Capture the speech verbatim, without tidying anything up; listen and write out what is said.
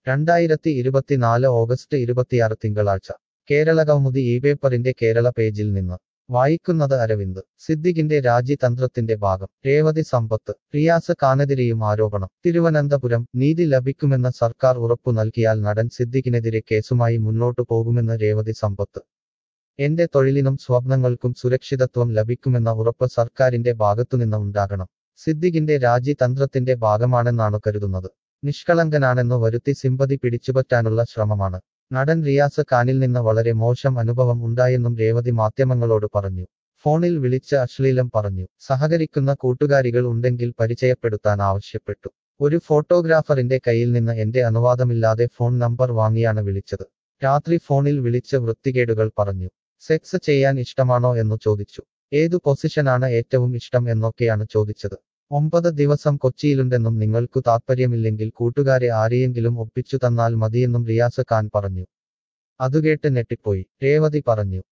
രണ്ടായിരത്തി ഇരുപത്തിനാല് ഓഗസ്റ്റ് ഇരുപത്തിയാറ് തിങ്കളാഴ്ച കേരള കൗമുദി ഈ പേപ്പറിന്റെ കേരള പേജിൽ നിന്ന് വായിക്കുന്നത് അരവിന്ദ് സിദ്ദിഖിന്റെ രാജിതന്ത്രത്തിന്റെ ഭാഗം രേവതി സമ്പത്ത് റിയാസ് ഖാനെതിരെയും ആരോപണം തിരുവനന്തപുരം നീതി ലഭിക്കുമെന്ന സർക്കാർ ഉറപ്പു നൽകിയാൽ നടൻ സിദ്ദിഖിനെതിരെ കേസുമായി മുന്നോട്ടു പോകുമെന്ന് രേവതി സമ്പത്ത് എന്റെ തൊഴിലിനും സ്വപ്നങ്ങൾക്കും സുരക്ഷിതത്വം ലഭിക്കുമെന്ന ഉറപ്പ് സർക്കാരിന്റെ ഭാഗത്തുനിന്ന് ഉണ്ടാകണം സിദ്ദിഖിന്റെ രാജിതന്ത്രത്തിന്റെ ഭാഗമാണെന്നാണു കരുതുന്നത് നിഷ്കളങ്കനാണെന്നു വരുത്തി സിമ്പതി പിടിച്ചുപറ്റാനുള്ള ശ്രമമാണ് നടൻ റിയാസ് ഖാനിൽ നിന്ന് വളരെ മോശം അനുഭവം ഉണ്ടായെന്നും രേവതി മാധ്യമങ്ങളോട് പറഞ്ഞു ഫോണിൽ വിളിച്ച് അശ്ലീലം പറഞ്ഞു സഹകരിക്കുന്ന കൂട്ടുകാരികൾ ഉണ്ടെങ്കിൽ പരിചയപ്പെടുത്താൻ ആവശ്യപ്പെട്ടു ഒരു ഫോട്ടോഗ്രാഫറിന്റെ കയ്യിൽ നിന്ന് എന്റെ അനുവാദമില്ലാതെ ഫോൺ നമ്പർ വാങ്ങിയാണ് വിളിച്ചത് രാത്രി ഫോണിൽ വിളിച്ച് വൃത്തികേടുകൾ പറഞ്ഞു സെക്സ് ചെയ്യാൻ ഇഷ്ടമാണോ എന്നു ചോദിച്ചു ഏതു പൊസിഷനാണ് ഏറ്റവും ഇഷ്ടം എന്നൊക്കെയാണ് ചോദിച്ചത് ഒമ്പത് ദിവസം കൊച്ചിയിലുണ്ടെന്നും നിങ്ങൾക്കു താത്പര്യമില്ലെങ്കിൽ കൂട്ടുകാരെ ആരെയെങ്കിലും ഒപ്പിച്ചു തന്നാൽ മതിയെന്നും റിയാസ് ഖാൻ പറഞ്ഞു അതുകേട്ട് ഞെട്ടിപ്പോയി രേവതി പറഞ്ഞു